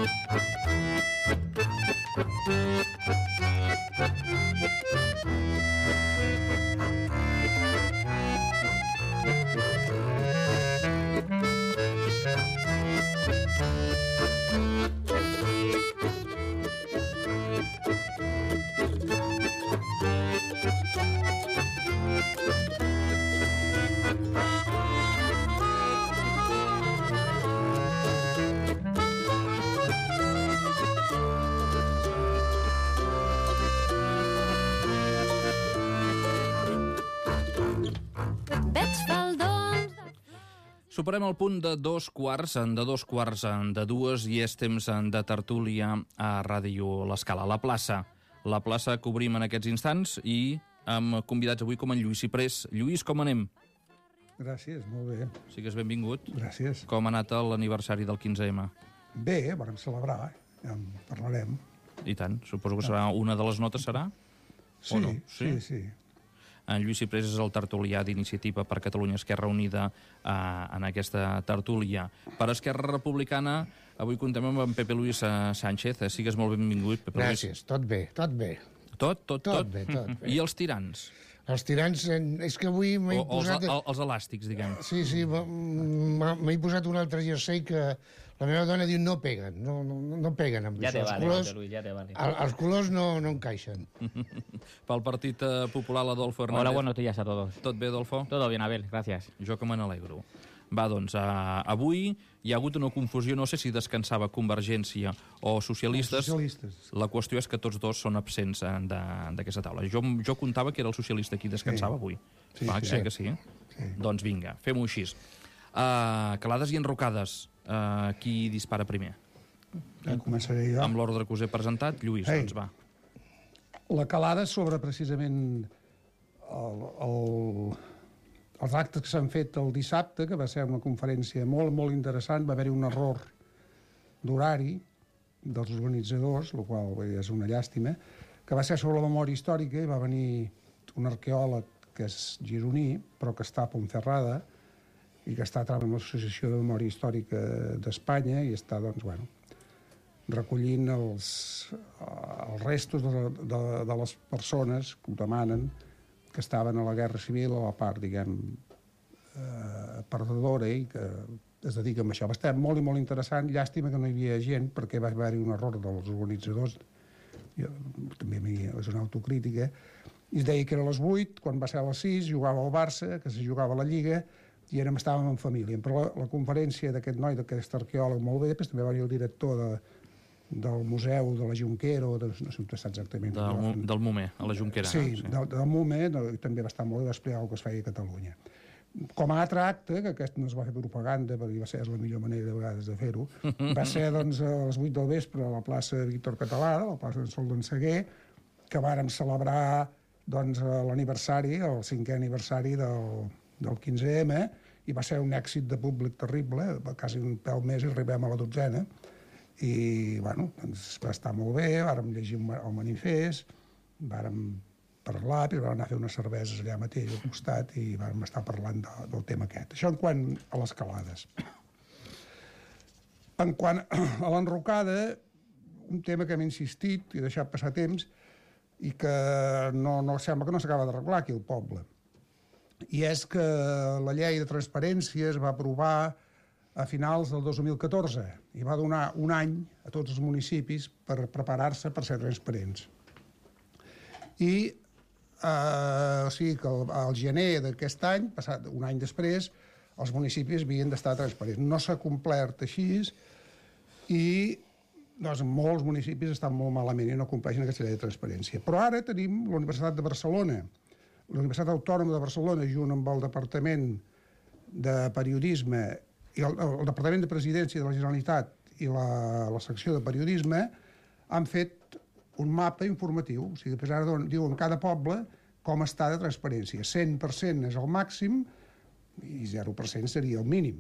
Superem el punt de dos quarts de dues i és temps de tertúlia a Ràdio L'Escala. La plaça que obrim en aquests instants i amb convidats avui com en Lluís Ciprés. Lluís, com anem? Gràcies, molt bé. Sigues benvingut. Gràcies. Com ha anat l'aniversari del 15M? Bé, vam celebrar, ja en parlarem. I tant, suposo que serà una de les notes, serà? Sí, no? Sí. En Lluís Ciprés és el tertulià d'Iniciativa per Catalunya Esquerra Unida en aquesta tertúlia. Per Esquerra Republicana, avui contem amb en Pepe Luis Sánchez. Sigues molt benvingut, Pepe Luis. Gràcies, tot bé, tot bé. Tot bé. I els tirants? Els tirants, és que avui m'he posat... Els elàstics, diguem. Sí, m'he posat un altre jersei que la meva dona diu no peguen, no peguen amb això. Ja te vale. Els colors no encaixen. Pel Partit Popular, Adolfo Hernández. Hola, buenos días a todos. Tot bé, Adolfo? Todo bien, Abel, gracias. Jo que me n'alegro. Va, doncs, avui hi ha hagut una confusió, no sé si descansava Convergència o socialistes. La qüestió és que tots dos són absents d'aquesta taula. Jo comptava que era el socialista qui descansava avui. Sí. Que sí? Sí. Doncs vinga, fem-ho així. Calades i enrocades, qui dispara primer? Ja començaré jo. Amb l'ordre que us he presentat, Lluís, doncs va. La calada sobre precisament els actes que s'han fet el dissabte, que va ser una conferència molt, molt interessant, va haver-hi un error d'horari dels organitzadors, el qual és una llàstima, que va ser sobre la memòria històrica, i va venir un arqueòleg que és gironí, però que està a Ponferrada, i que està a través de l'Associació de Memòria Històrica d'Espanya, i està, doncs, recollint els restos de les persones que ho demanen, que estaven a la Guerra Civil, a la part, diguem, perdedora, i que es dediquen a això. Va estar molt i molt interessant. Llàstima que no hi havia gent, perquè va haver-hi un error dels organitzadors. També és una autocrítica. I es deia que era a les 8, quan va ser a les 6, jugava al Barça, que se jugava a la Lliga, i estàvem en família. Però la conferència d'aquest noi, d'aquest arqueòleg molt bé, també va venir el director del museu de la Junquera, no sé on està exactament. Del Mumer, a la Junquera. Sí, del Mumer, també va estar molt bé, va explicar el que es feia a Catalunya. Com a altre acte, que aquest no es va fer propaganda, perquè va ser la millor manera de vegades de fer-ho, va ser doncs, a les 8 del vespre a la plaça Víctor Català, a la plaça de Sol d'en Seguer, que vàrem celebrar doncs, l'aniversari, el 5è aniversari del 15M, i va ser un èxit de públic terrible, quasi un pèl més i arribem a la 12ena, i doncs va estar molt bé, vàrem llegir el manifest, vàrem parlar, però vam anar a fer unes cerveses allà mateix al costat i vàrem estar parlant del tema aquest. Això en quant a les calades. En quant a l'enrocada, un tema que hem insistit i deixat passar temps i que no sembla que no s'acaba d'arreglar aquí al poble. I és que la llei de transparència es va aprovar a finals del 2014 i va donar un any a tots els municipis per preparar-se per ser transparents. I o sigui que al gener d'aquest any, passat un any després, els municipis havien d'estar transparents. No s'ha complert així i doncs, molts municipis estan molt malament i no compleixen aquesta llei de transparència. Però ara tenim la Universitat de Barcelona, la Universitat Autònoma de Barcelona, junt amb el Departament de Periodisme i el Departament de Presidència de la Generalitat i la secció de Periodisme han fet un mapa informatiu. O sigui, ara diuen cada poble com està de transparència. 100% és el màxim i 0% seria el mínim.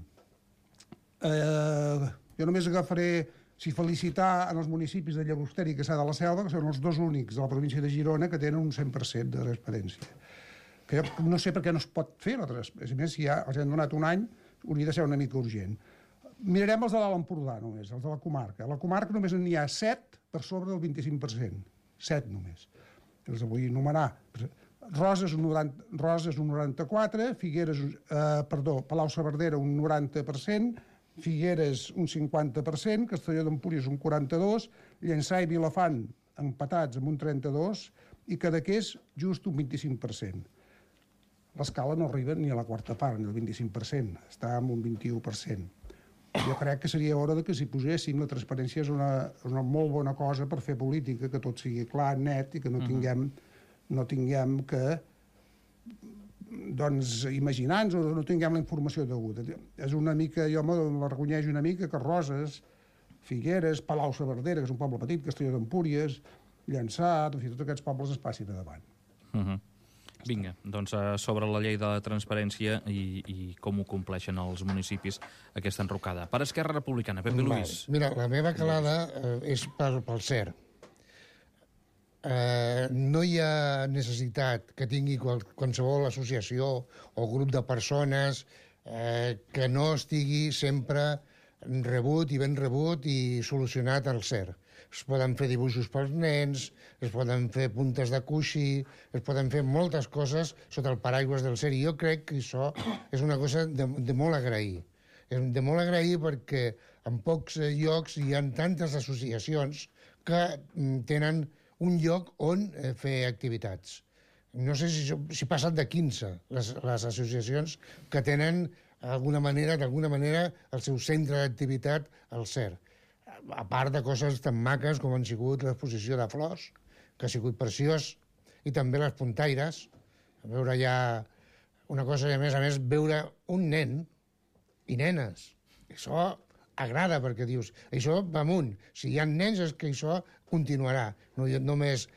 Jo només agafaré, felicitar en els municipis de Llagostera i Cassà de la Selva, que són els dos únics de la província de Girona que tenen un 100% de transparència. Que jo no sé per què no es pot fer la transparència. A més, si ja els han donat un any, hauria de ser una mica urgent. Mirarem els de l'Alt Empordà només, els de la comarca. A la comarca només n'hi ha 7 per sobre del 25%. 7 només. Els vull enumerar. Roses un 94, Palau-saverdera un 90%, Figueres un 50%, Castelló d'Empúries un 42%, Llençà i Vilafant empatats amb un 32% i Cadaqués just un 25%. L'Escala no arriba ni a la quarta part, ni al 25%, està amb un 21%. Jo crec que seria hora que s'hi poséssim. La transparència és una molt bona cosa per fer política, que tot sigui clar, net, i que no tinguem que imaginar-nos o no tinguem la informació deguda. És una mica, jo m'avergonyeixo una mica que Roses, Figueres, Palau-saverdera, que és un poble petit, Castelló d'Empúries, Llançà, tots aquests pobles es passin a davant. Vinga, doncs sobre la llei de la transparència i com ho compleixen els municipis aquesta enrocada. Per Esquerra Republicana, Pepe Luis. Mira, la meva calada és pel CER. No hi ha necessitat que tingui qualsevol associació o grup de persones que no estigui sempre rebut i ben rebut i solucionat al CER. Es poden fer dibuixos pels nens, es poden fer puntes de coixí, es poden fer moltes coses sota el paraigües del CER. I jo crec que això és una cosa de molt agrair. De molt agrair perquè en pocs llocs hi ha tantes associacions que tenen un lloc on fer activitats. No sé si passen de 15 les associacions que tenen d'alguna manera el seu centre d'activitat al CER. A part de coses tan maques com han sigut l'exposició de flors, que ha sigut preciós, i també les puntaires. A veure ja una cosa, a més, veure un nen i nenes. Això agrada, perquè dius, això va amunt. Si hi ha nens és que això continuarà. No, només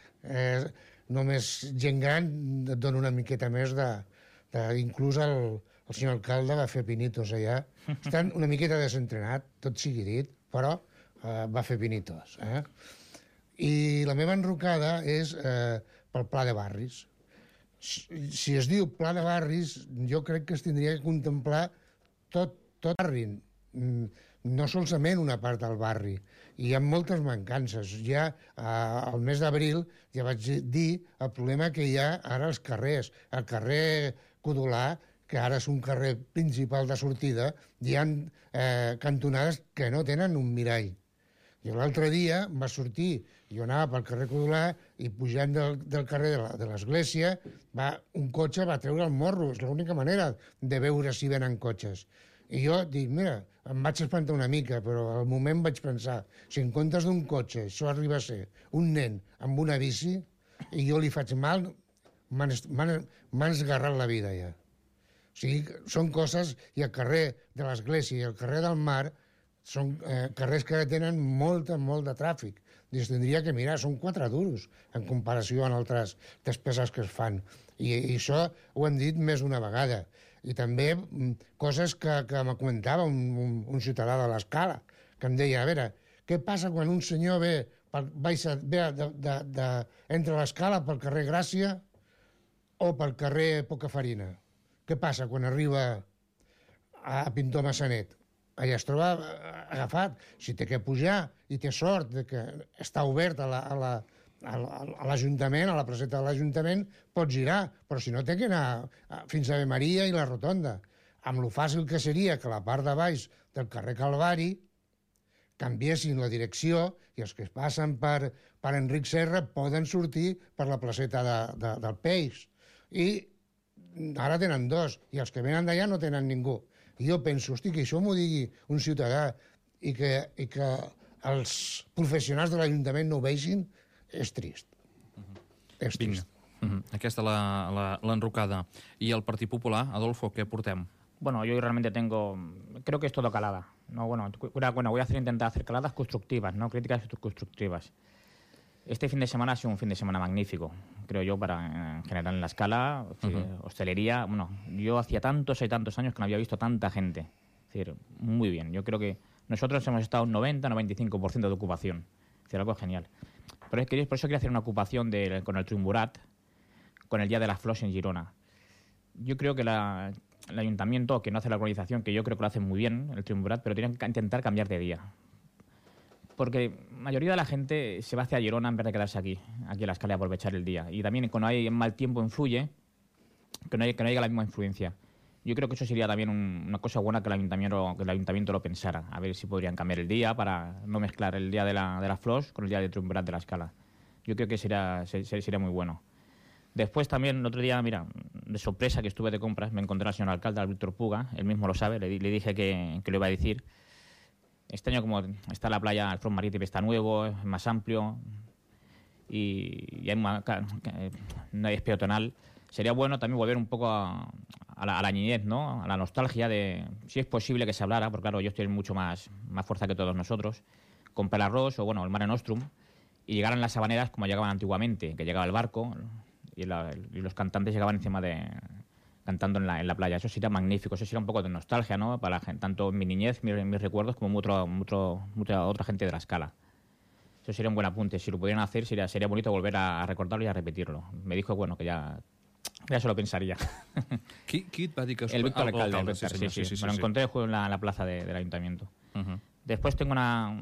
gent gran et dona una miqueta més inclús el senyor alcalde va fer pinitos allà. Estan una miqueta desentrenat, tot sigui dit, però va fer pinitos. I la meva enrocada és pel pla de barris. Si es diu pla de barris, jo crec que es tindria que contemplar tot barri, no solament una part del barri. Hi ha moltes mancances. Ja al mes d'abril ja vaig dir el problema que hi ha ara als carrers. Al carrer Codolà, que ara és un carrer principal de sortida, hi ha cantonades que no tenen un mirall. Jo l'altre dia va sortir, jo anava pel carrer Codolà i pujant del carrer de l'església, un cotxe va treure el morro. És l'única manera de veure si venen cotxes. I jo dic, mira, em vaig espantar una mica, però al moment vaig pensar, si en comptes d'un cotxe això arriba a ser un nen amb una bici i jo li faig mal, m'han esgarrat la vida ja. O sigui, són coses, i el carrer de l'església i el carrer del mar són carrers que tenen molt de tràfic. I es tindria que mirar, són 4 duros en comparació amb altres despeses que es fan. I això ho hem dit més d'una vegada. I també coses que me comentava un ciutadà de l'Escala, que em deia, a veure, què passa quan un senyor ve entre l'Escala pel carrer Gràcia o pel carrer Pocafarina? Què passa quan arriba a Pintor Massanet? Allà es troba agafat. Si té que pujar i té sort de que està obert a l'Ajuntament, a la placeta de l'Ajuntament, pot girar, però si no té que anar fins a Ave Maria i la Rotonda. Amb lo fàcil que seria que la part de baix del carrer Calvari canviessin la direcció i els que passen per Enric Serra poden sortir per la placeta del Peix. I ara tenen 2, i els que venen d'allà no tenen ningú. I jo penso, hosti, que això m'ho digui un ciutadà i que els professionals de l'Ajuntament no ho vegin, és trist. És trist. Aquesta l'enrocada. I el Partit Popular, Adolfo, què portem? Bueno, yo realmente creo que es todo calada. No, bueno, voy a intentar hacer caladas constructivas, no críticas constructivas. Este fin de semana ha sido un fin de semana magnífico, creo yo, en general en la Escala, hostelería. Bueno, yo hacía tantos y tantos años que no había visto tanta gente. Es decir, muy bien. Yo creo que nosotros hemos estado un 90-95% de ocupación. Es decir, algo genial. Pero por eso quería hacer una ocupación con el Triumvirat, con el Día de las Flors en Girona. Yo creo que el ayuntamiento, que no hace la organización, que yo creo que lo hace muy bien, el Triumvirat, pero tienen que intentar cambiar de día. Porque la mayoría de la gente se va hacia Girona en vez de quedarse aquí en la Escala, y aprovechar el día. Y también cuando hay mal tiempo influye que no haya la misma influencia. Yo creo que eso sería también una cosa buena que el ayuntamiento lo pensara. A ver si podrían cambiar el día para no mezclar el día de la Flos con el día de Triumvirat de la Escala. Yo creo que sería muy bueno. Después también, el otro día, mira, de sorpresa que estuve de compras, me encontré al señor alcalde, al Víctor Puga, él mismo lo sabe, le dije que lo iba a decir. Este año, como está la playa, el front marítimo está nuevo, es más amplio y no es peatonal, sería bueno también volver un poco a la niñez, ¿no? A la nostalgia de, si es posible que se hablara, porque claro, ellos tienen mucho más fuerza que todos nosotros, con Pelarroz o bueno, el Mare Nostrum, y llegaran las sabaneras como llegaban antiguamente, que llegaba el barco y los cantantes llegaban encima cantando en la playa. Eso sería magnífico, eso sería un poco de nostalgia, ¿no? Para la gente, tanto mi niñez, mis recuerdos, como mucha otra gente de la Escala. Eso sería un buen apunte. Si lo pudieran hacer, sería bonito volver a recordarlo y a repetirlo. Me dijo, bueno, que ya se lo pensaría. Qui et va dir que... El Víctor alcalde, sí. Me lo encontré en la plaza del ayuntamiento. Después tengo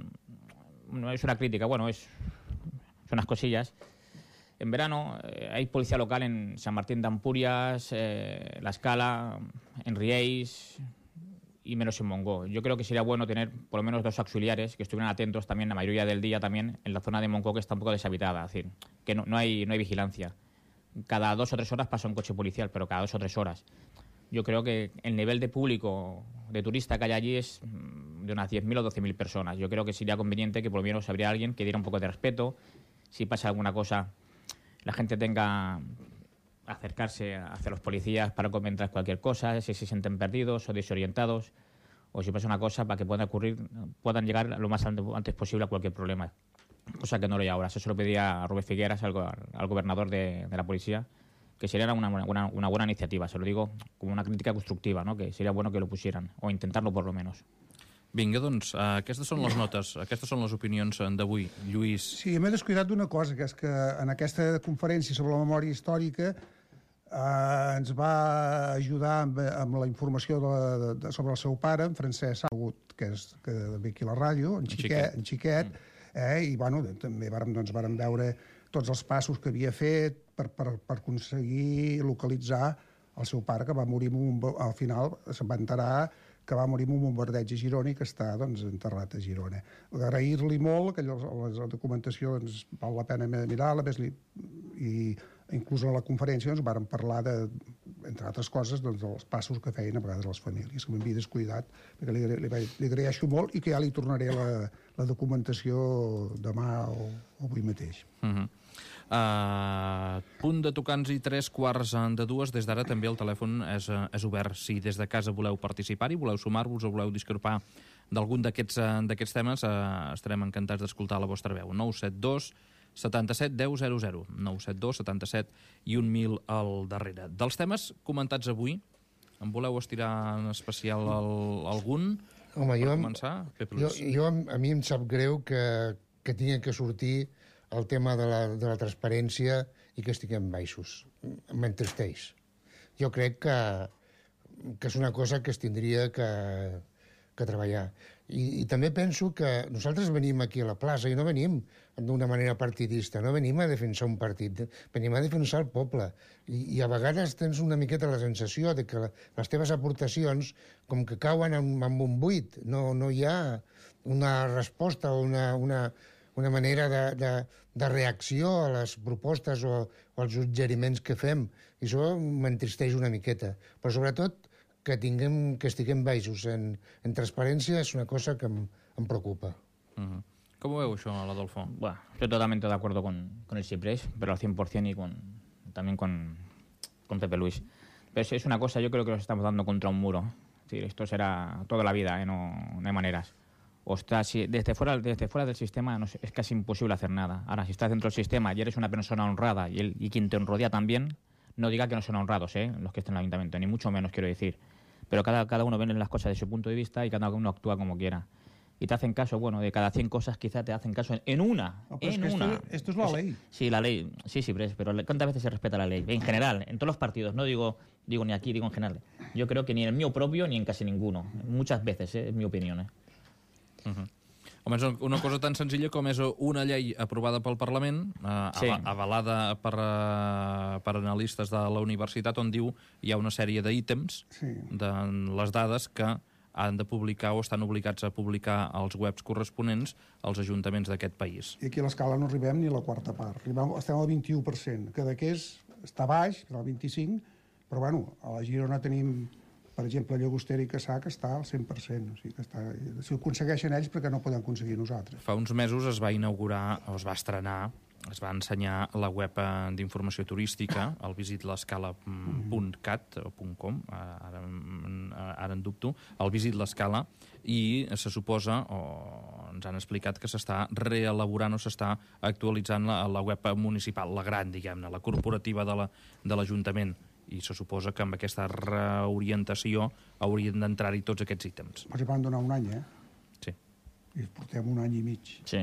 es una crítica, bueno, son unas cosillas. En verano hay policía local en San Martín de Ampurias, La Escala, en Riells y menos en Montgó. Yo creo que sería bueno tener por lo menos 2 auxiliares que estuvieran atentos también la mayoría del día también en la zona de Montgó, que está un poco deshabitada, es decir, que no hay vigilancia. Cada 2 o 3 horas pasa un coche policial, pero cada 2 o 3 horas. Yo creo que el nivel de público, de turista que hay allí es de unas 10.000 o 12.000 personas. Yo creo que sería conveniente que por lo menos habría alguien que diera un poco de respeto. Si pasa alguna cosa, la gente tenga acercarse hacia los policías para comentar cualquier cosa, si se sienten perdidos o desorientados, o si pasa una cosa para que puedan llegar lo más antes posible a cualquier problema. Cosa que no lo hay ahora. Eso se lo pedía a Rubén Figueras, al gobernador de la policía, que sería una buena iniciativa. Se lo digo como una crítica constructiva, ¿no? Que sería bueno que lo pusieran, o intentarlo por lo menos. Vinga, doncs, aquestes són les notes, aquestes són les opinions d'avui. Lluís. Sí, m'he descuidat d'una cosa, que és que en aquesta conferència sobre la memòria històrica ens va ajudar amb la informació sobre el seu pare, en Francesc Agut, que ve aquí a la ràdio, en Xiquet, i bueno, també vàrem veure tots els passos que havia fet per aconseguir localitzar el seu pare, que va morir al final, se'n va enterar que va morir en un bombardeig a Girona i que està enterrat a Girona. Agrair-li molt, que la documentació val la pena mirar-la, i inclús a la conferència vàrem parlar, entre altres coses, dels passos que feien a vegades les famílies, que m'havia descuidat, perquè li agraeixo molt i que ja li tornaré la documentació demà o avui mateix. Punt de tocants i 3:15. Des d'ara també el telèfon és obert. Si des de casa voleu participar-hi, voleu sumar-vos o voleu discrepar d'algun d'aquests temes, estarem encantats d'escoltar la vostra veu. 972 77 10 00. 972 77 i 1000 al darrere. Dels temes comentats avui, en voleu estirar en especial algun? Home, per començar? A mi em sap greu que tingui que sortir el tema de la transparència i que estiguem baixos. M'entristeix. Jo crec que és una cosa que es tindria que treballar. I també penso que nosaltres venim aquí a la plaça i no venim d'una manera partidista, no venim a defensar un partit, venim a defensar el poble. I a vegades tens una miqueta la sensació de que les teves aportacions com que cauen en un buit. No hi ha una resposta o una manera de reacció a les propostes o als suggeriments que fem. I això m'entristeix una miqueta. Però sobretot que estiguem baixos en transparència és una cosa que em preocupa. Com ho veu això, l'Adolfo? Bueno, estoy totalmente de acuerdo con el Ciprés, pero al 100% y también con Pepe Luis. Pero es una cosa, yo creo que nos estamos dando contra un muro. Es decir, esto será toda la vida, no hay maneras. Ostras, si desde fuera del sistema es casi imposible hacer nada. Ahora, si estás dentro del sistema y eres una persona honrada y quien te rodea también, no diga que no son honrados, los que estén en el ayuntamiento, ni mucho menos quiero decir. Pero cada uno ve las cosas desde su punto de vista y cada uno actúa como quiera. y te hacen caso, bueno, de cada 100 cosas quizá te hacen caso en una. No, pero esto es la ley. Sí, la ley, sí, pero ¿cuántas veces se respeta la ley? En general, en todos los partidos, no digo ni aquí, digo en general. Yo creo que ni en el mío propio ni en casi ninguno. Muchas veces, es mi opinión. Home, és una cosa tan senzilla com és una llei aprovada pel Parlament, avalada per analistes de la universitat, on diu hi ha una sèrie d'ítems de les dades que han de publicar o estan obligats a publicar als webs corresponents als ajuntaments d'aquest país. I aquí a l'escala no arribem ni a la quarta part. Estem al 21%, que d'aquest està baix, al 25%, però bueno, a la Girona tenim, per exemple, Llagostera i Cassà, que està al 100%. O sigui que està, si ho aconsegueixen ells, per què no ho podem aconseguir nosaltres? Fa uns mesos es va inaugurar, o es va estrenar, es va ensenyar la web d'informació turística, el visitlescala.cat o .com, ara en dubto, el Visit l'Escala, i se suposa, o ens han explicat, que s'està reelaborant o s'està actualitzant la web municipal, la gran, diguem-ne, la corporativa de l'Ajuntament. I se suposa que amb aquesta reorientació haurien d'entrar-hi tots aquests ítems. Però hi van donar un any, Sí. I portem un any i mig. Sí.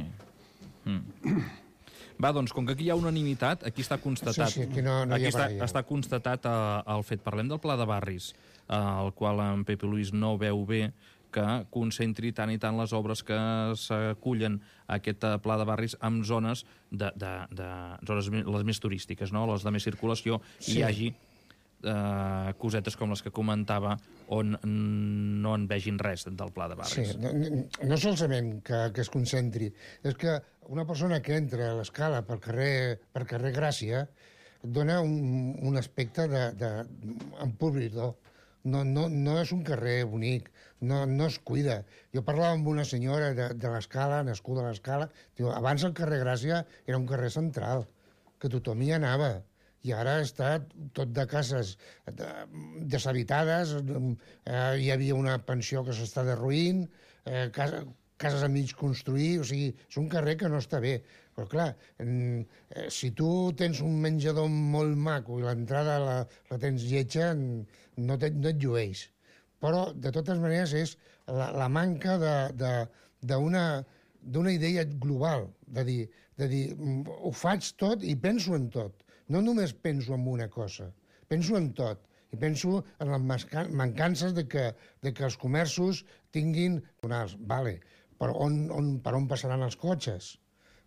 Va, doncs, com que aquí hi ha unanimitat, aquí està constatat. Sí, aquí no hi ha baralla. Està constatat el fet. Parlem del Pla de Barris, el qual en Pepe Luis no veu bé que concentri tant i tant les obres que s'acullen a aquest Pla de Barris en zones zones les més turístiques, no? Les de més circulació, i hi hagi cosetes com les que comentava on no en vegin res del Pla de Barris. Sí, no solament que es concentri, és que una persona que entra a l'Escala per carrer Gràcia dona un aspecte d'empobridor. No és un carrer bonic, no es cuida. Jo parlava amb una senyora de l'Escala, nascuda a l'Escala, diu, abans el carrer Gràcia era un carrer central, que tothom hi anava, i ara està tot de cases deshabitades, hi havia una pensió que s'està derruint, cases a mig construir, o sigui, és un carrer que no està bé. Però clar, si tu tens un menjador molt maco i l'entrada la tens lletja, no et llueix. Però, de totes maneres, és la manca d'una idea global, de dir, ho faig tot i penso en tot. No només penso en una cosa, penso en tot. I penso en les mancances de que els comerços tinguin tonals, vale, però per on passaran els cotxes?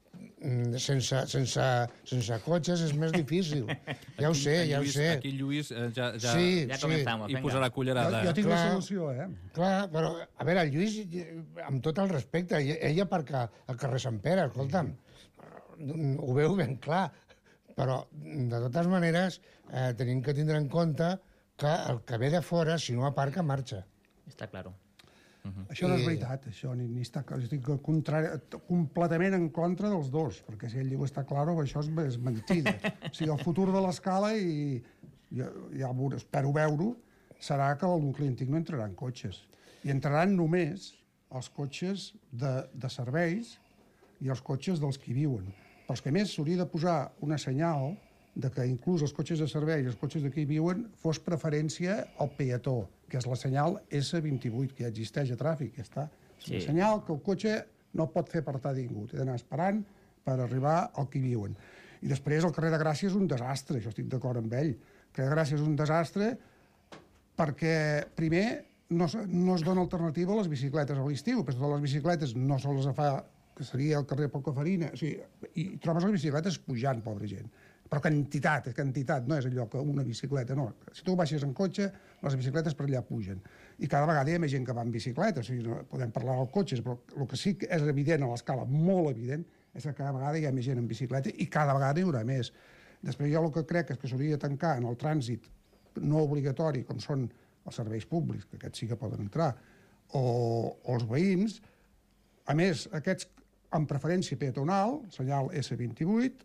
Sense cotxes és més difícil. Ja ho sé. Aquí Lluís ja comenzamos, hi posarà cullerada. Jo tinc la solució, Clar, però, a veure, el Lluís, amb tot el respecte, ell aparca al carrer Sant Pere, escolta'm, ho veu ben clar, però, de totes maneres, tenim que tindre en compte que el que ve de fora, si no aparca, marxa. Està clar. Això no és veritat, això ni està clar. Jo estic completament en contra dels dos, perquè si ell diu està clar, això és mentida. O sigui, el futur de l'Escala, i ja espero veure-ho, serà que al nucli antic no entraran cotxes. I entraran només els cotxes de serveis i els cotxes dels que hi viuen. Però és que, a més, s'hauria de posar una senyal de que inclús els cotxes de servei i els cotxes de qui hi viuen fos preferència al peató, que és la senyal S28, que ja existeix a tràfic, ja està. És una senyal que el cotxe no pot fer apartar ningú, té d'anar esperant per arribar al que hi viuen. I després el carrer de Gràcia és un desastre, això estic d'acord amb ell. El carrer de Gràcia és un desastre perquè, primer, no es dona alternativa a les bicicletes a l'estiu, perquè totes les bicicletes no se les fa, que seria el carrer Pocafarina, o sigui, i trobes les bicicletes pujant, pobra gent. Però quantitat, no és allò que una bicicleta, no. Si tu baixes en cotxe, les bicicletes per allà pugen. I cada vegada hi ha més gent que va en bicicleta, o sigui, no podem parlar dels cotxes, però el que sí que és evident a l'escala, molt evident, és que cada vegada hi ha més gent en bicicleta i cada vegada hi haurà més. Després jo el que crec és que s'hauria de tancar en el trànsit no obligatori, com són els serveis públics, que aquests sí que poden entrar, o els veïns, a més, aquests amb preferència peatonal, senyal S28,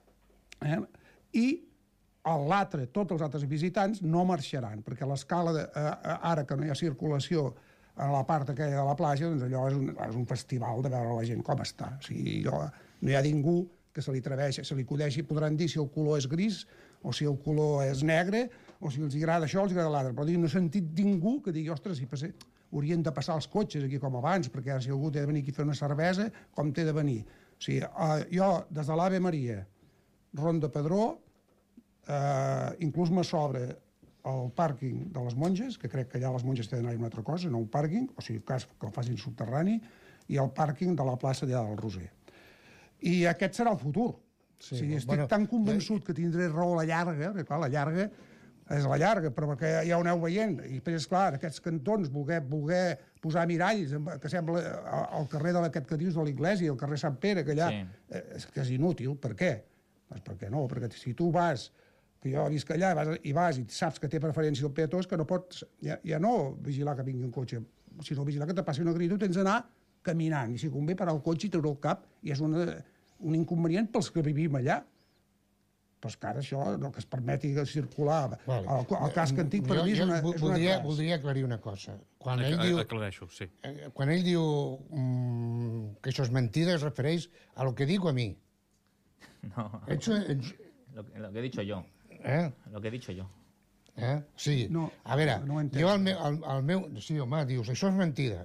i l'altre, tots els altres visitants no marxaran, perquè l'escala, ara que no hi ha circulació a la part aquella de la platja, doncs allò és un festival de veure la gent com està. O sigui, no hi ha ningú que se li atreveixi, se li acudeixi, podran dir si el color és gris o si el color és negre o si els agrada això o els agrada l'altre, però no he sentit ningú que digui, ostres, si passés haurien de passar els cotxes aquí com abans, perquè ara si algú té de venir aquí a fer una cervesa, com té de venir? O sigui, jo, des de l'Ave Maria, Ronda Pedró, inclús me sobra el pàrquing de les monges, que crec que allà les monges tenen una altra cosa, no un pàrquing, o sigui, cas que el facin subterrani, i el pàrquing de la plaça allà del Roser. I aquest serà el futur. Sí, o sigui, estic tan convençut que tindré raó a la llarga, perquè clar, la llarga és la llarga, però perquè ja ho aneu veient. I després, clar, aquests cantons, voler posar miralls, que sembla al carrer d'aquest que dius de l'Iglésia, al carrer Sant Pere, que allà és que és inútil. Per què? Doncs perquè no, perquè si tu vas, que jo visc allà, i vas i saps que té preferència el peató, és que no pots ja no vigilar que vingui un cotxe, sinó vigilar que te passi una grida, tens d'anar caminant, i si convé parar el cotxe i treure el cap, i és un inconvenient pels que vivim allà. Però és que ara això, que es permeti circular el casc antic, per mi és una Voldria aclarir una cosa. Aclareixo, sí. Quan ell diu que això és mentida, es refereix a lo que digo a mi. No, lo que he dicho yo. Lo que he dicho yo. Sí, a veure, jo el meu... Sí, home, dius, això és mentida.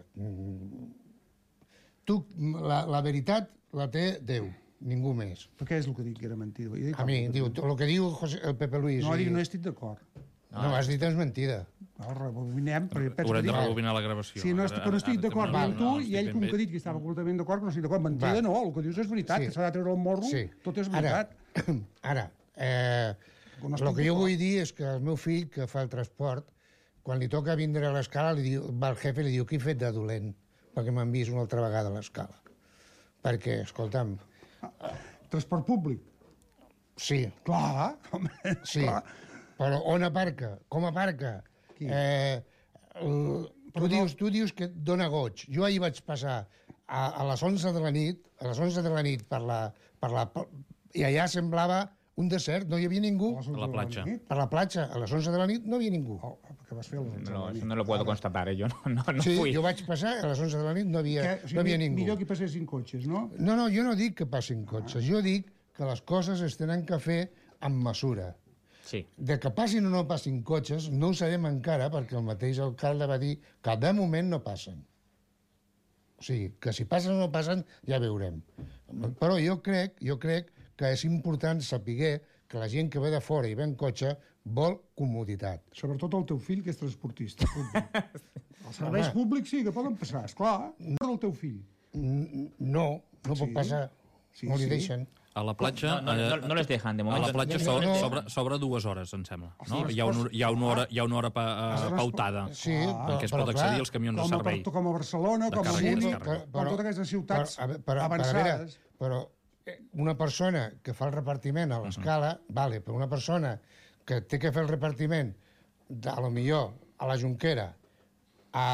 Tu, la veritat la té Déu, ningú més. Però què és el que dic que era mentida? A mi, diu, el que diu el Pepe Luis... No, no estic d'acord. No, has dit és mentida. No, rebobinem. Haurem de rebobinar la gravació. Sí, no estic d'acord amb tu i ell com que ha dit que estava completament d'acord, però no estic d'acord. Mentida no, el que dius és veritat, que s'ha de treure el morro, tot és veritat. Ara, el que jo vull dir és que el meu fill, que fa el transport, quan li toca vindre a l'escala, va al jefe i li diu, què he fet de dolent? Perquè m'han vist una altra vegada a l'escala. Perquè, escolta'm... Transport públic? Sí. Clar, home, sí. Clar. Però on aparca? Com aparca? Tu dius que et dona goig. Jo ahir vaig passar a les 11 de la nit, i allà semblava un desert, no hi havia ningú. A la platja. Per la platja, a les 11 de la nit no hi havia ningú. Perquè vas fer a les 11 de la nit. Eso no lo puedo constatar, yo no sí, fui. Jo vaig passar, a les 11 de la nit no havia ningú. Millor que passessin cotxes, no? No, jo no dic que passin cotxes, jo dic que les coses es tenen que fer amb mesura. Sí. De que passin o no passin cotxes no ho sabem encara, perquè el mateix alcalde va dir que de moment no passen. O sigui, que si passen o no passen ja veurem. Però jo crec que és important saber que la gent que ve de fora i ve en cotxe vol comoditat. Sobretot el teu fill, que és transportista. Els serveis públics sí que poden passar, esclar. No el teu fill. No pot passar. No li deixen. A la platja... No les dejan, de moment. A la platja s'obre 2 hores, em sembla. No? Hi ha una hora pautada en què es pot accedir als camions de servei. Com a Barcelona, com a Múnich, com totes aquestes ciutats avançades. Però una persona que fa el repartiment a l'escala, vale, però una persona que té que fer el repartiment a lo millor a la Jonquera, a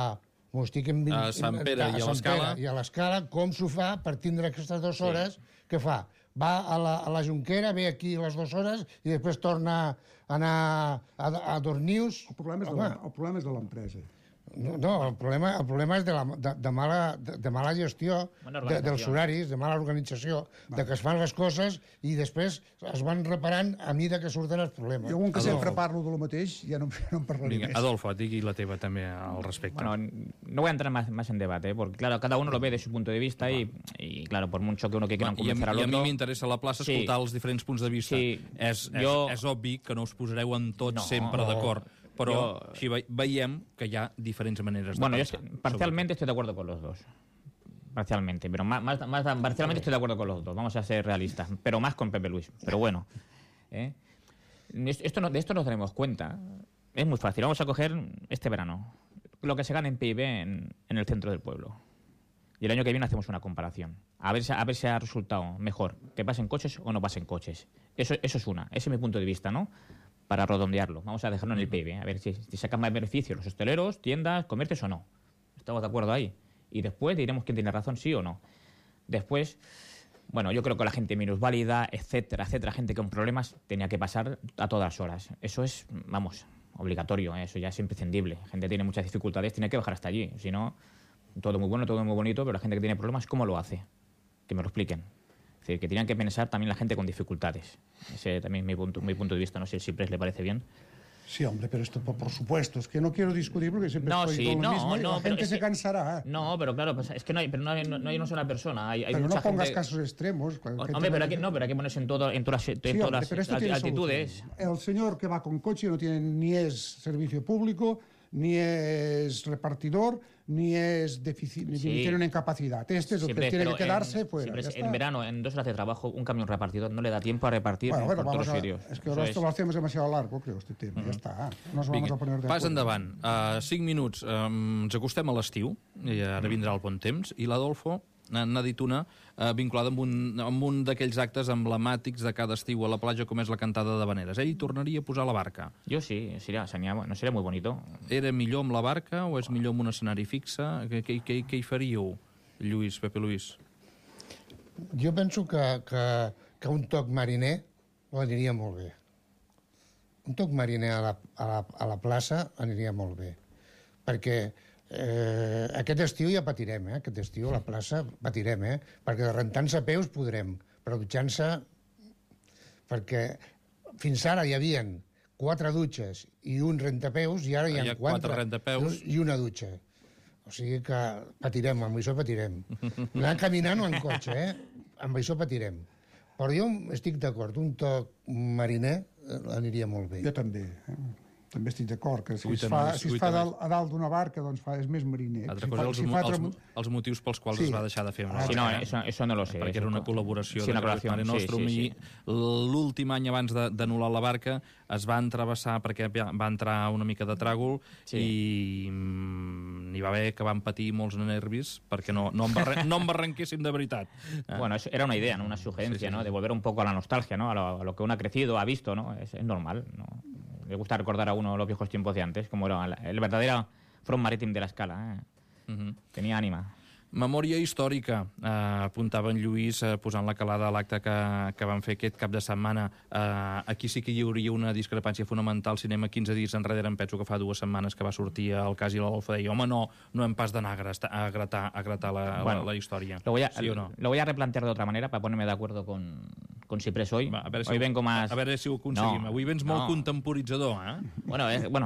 Sant Pere i a l'Escala, com s'ho fa per tindre aquestes 2 hores? Què fa? Va a la Jonquera, ve aquí les 2 hores i després torna a anar a Dornius. El problema és de l'empresa. No, el problema és de mala gestió, dels horaris, de mala organització, de que es fan les coses i després es van reparant a mida que surten els problemes. Jo, com que sempre parlo del mateix, ja no en parlaré més. Adolfo, digui la teva també al respecte. Bueno, no voy a entrar más en debate, porque claro, cada uno lo ve de su punto de vista y claro, por mucho que uno que quieran convencer al otro... I a mi m'interessa a la plaça escoltar els diferents punts de vista. És obvi que no us posareu en tots sempre d'acord, però si veiem que hi ha diferents maneres de pensar. Yo parcialmente estoy de acuerdo con los dos. Parcialmente, pero parcialmente estoy de acuerdo con los dos. Vamos a ser realistas, pero más con Pepe Luis. Pero bueno, de esto nos daremos cuenta. Es muy fácil. Vamos a coger este verano lo que se gana en PIB en el centro del pueblo. Y el año que viene hacemos una comparación. A ver si ha resultado mejor que pasen coches o no pasen coches. Eso es ese es mi punto de vista, ¿no? Para redondearlo. Vamos a dejarlo en el PIB, a ver si sacan más beneficios los hosteleros, tiendas, comercios o no. Estamos de acuerdo ahí. Y después diremos quién tiene razón, sí o no. Después, bueno, yo creo que la gente minusválida, etcétera, gente con problemas, tenía que pasar a todas horas. Eso es, vamos, obligatorio, eso ya es imprescindible. La gente que tiene muchas dificultades, tiene que bajar hasta allí. Si no, todo muy bueno, todo muy bonito, pero la gente que tiene problemas, ¿cómo lo hace? Que me lo expliquen. Es decir, que tenían que pensar también la gente con dificultades. Ese también es mi punto de vista. No sé si a Ciprés le parece bien. Sí, hombre, pero esto por supuesto, es que no quiero discutir porque siempre estoy con lo mismo y la gente se cansará. No, pero claro, pues es que no hay una sola persona. Hay pero mucha no pongas gente... casos extremos. Hombre, pero hay que ponerse en todas las altitudes. El señor que va con coche no tiene ni es servicio público, ni es repartidor, ni tiene una incapacidad. Este es el que tiene que quedarse fuera. En verano, en 2 horas de trabajo, un camión repartidor no le da tiempo a repartir por todos los sitios. Es que ahora esto lo hacemos demasiado largo, creo, este tema. Ja està. No nos vamos a poner de acuerdo. Pas endavant. 5 minuts. Ens acostem a l'estiu, i ara vindrà el bon temps, i l'Adolfo n'ha dit una vinculada amb un d'aquells actes emblemàtics de cada estiu a la platja, com és la cantada d'havaneres. Ell tornaria a posar la barca. Jo sí, no seria muy bonito. Era millor amb la barca o és millor amb un escenari fixe? Què hi faríeu, Pepe Luis? Jo penso que un toc mariner aniria molt bé. Un toc mariner a la plaça aniria molt bé. Perquè aquest estiu ja patirem, aquest estiu a la plaça patirem, perquè rentant-se a peus podrem, però dutxant-se... Perquè fins ara hi havia 4 dutxes i un rentapeus, i ara hi ha 4 rentapeus i una dutxa. O sigui que patirem, amb això patirem. Anant caminant o en cotxe, amb això patirem. Però jo estic d'acord, un toc mariner aniria molt bé. Jo també, també estic d'acord, que si es fa a dalt d'una barca, doncs és més mariner. Altra cosa, els motius pels quals es va deixar de fer. Sí, no, eso no lo sé. Perquè era una col·laboració de Mare Nostrum, i l'últim any abans d'anul·lar la barca es va entrevessar perquè va entrar una mica de tràgol i n'hi va haver que van patir molts nervis perquè no embarranquessin de veritat. Bueno, era una idea, una sugerencia, de volver un poco a la nostalgia, a lo que uno ha crecido, ha visto, ¿no? Es normal, ¿no? Le gusta recordar a uno los viejos tiempos de antes, como era el verdadero front marítim de la escala. Tenía ànima. Memòria històrica, apuntava en Lluís, posant la calada a l'acte que van fer aquest cap de setmana. Aquí sí que hi hauria una discrepància fonamental. Si anem a 15 dies enrere, em penso que fa 2 setmanes que va sortir el cas i l'Adolfo deia, home, no hem pas d'anar a gratar la història. ¿Sí o no? Lo voy a replantear de otra manera para ponerme de acuerdo con Ciprés hoy. A veure si ho aconseguim. No, avui vens molt contemporitzador, Bueno.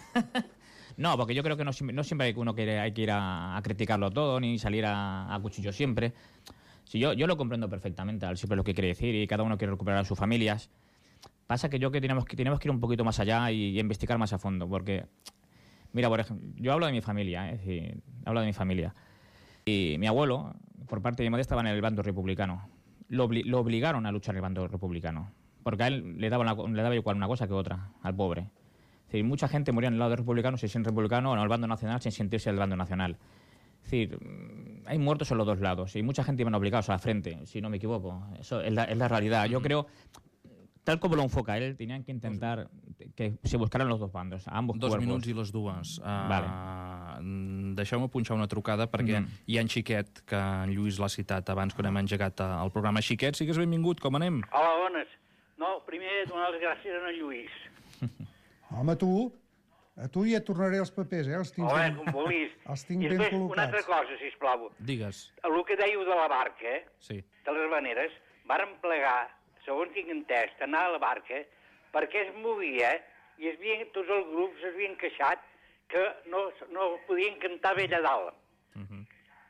No, porque yo creo que no siempre hay que ir a criticarlo todo, ni salir a cuchillo siempre. Si yo lo comprendo perfectamente, al siempre lo que quiere decir, y cada uno quiere recuperar a sus familias. Pasa que tenemos que ir un poquito más allá y investigar más a fondo, porque, mira, por ejemplo, yo hablo de mi familia, hablo de mi familia. Y mi abuelo, por parte de mi madre, estaba en el bando republicano. Lo obligaron a luchar en el bando republicano, porque a él le daba igual una cosa que otra, al pobre. Es decir, mucha gente moría en el lado republicano sin ser republicano o en el bando nacional sin sentirse del bando nacional. Es decir, hay muertos en los dos lados y mucha gente iban obligados a la frente, si no me equivoco. Eso es la realidad. Yo creo, tal como lo enfoca él, tenían que intentar que se buscaran los dos bandos, a ambos cuerpos. 2 minuts i les dues. Vale. Deixeu-me punxar una trucada perquè hi ha en Xiquet, que en Lluís l'ha citat abans quan hem engegat el programa. Xiquet, sigues benvingut, com anem? Hola, bones. No, primer donar les gràcies a en Lluís. Home, a tu ja et tornaré els papers, els tinc com vulguis. Els tinc ben col·locats. Una altra cosa, sisplau. Digues. El que dèieu de la barca, sí, de les habaneres, varen plegar, segons tinc entès, d'anar a la barca, perquè es movia i tots els grups es havien queixat que no podien cantar bé allà dalt.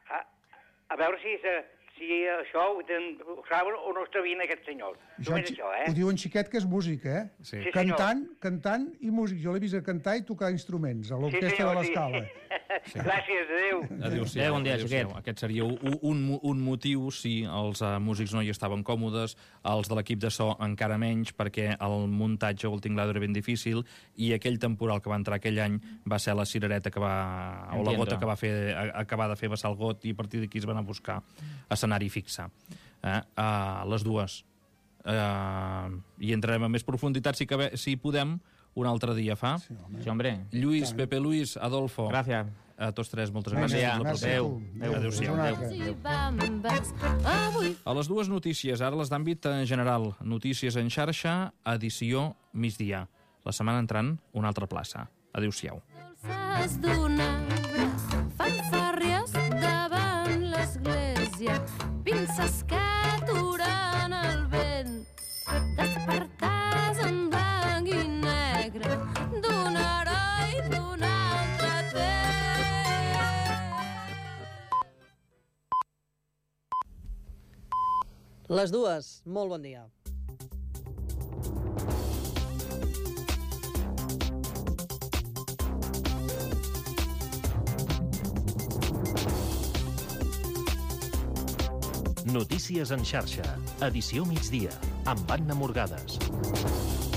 A veure si això ho saben o no està bien aquest senyor. Només això, Ho diu en Xiquet, que és músic, Sí, cantant i músic. Jo l'he vist a cantar i tocar instruments a l'orquestra de l'Escala. Gràcies, adéu. Adéu-siau. Bon dia, Xiquet. Aquest seria un motiu si els músics no hi estaven còmodes, els de l'equip de so encara menys, perquè el muntatge o el tinglado era ben difícil, i aquell temporal que va entrar aquell any va ser la cirereta o la gota que va acabar de fer vessar el got, i a partir d'aquí es van a buscar escenari fixe. Les dues. I entrarem en més profunditat si podem un altre dia, fa? Sí, hombre. Lluís, Pepe Luis, Adolfo. Gràcies. A tots tres, moltes gràcies. Adéu-siau. A les dues notícies, ara les d'àmbit general. Notícies en xarxa, edició migdia. La setmana entrant, una altra plaça. Adéu-siau. Fanfàrries davant l'església, pinces que aturen el vent, despertars en blanc i negre, Les dues, molt bon dia. Notícies en xarxa, edició migdia, amb Anna Morgades.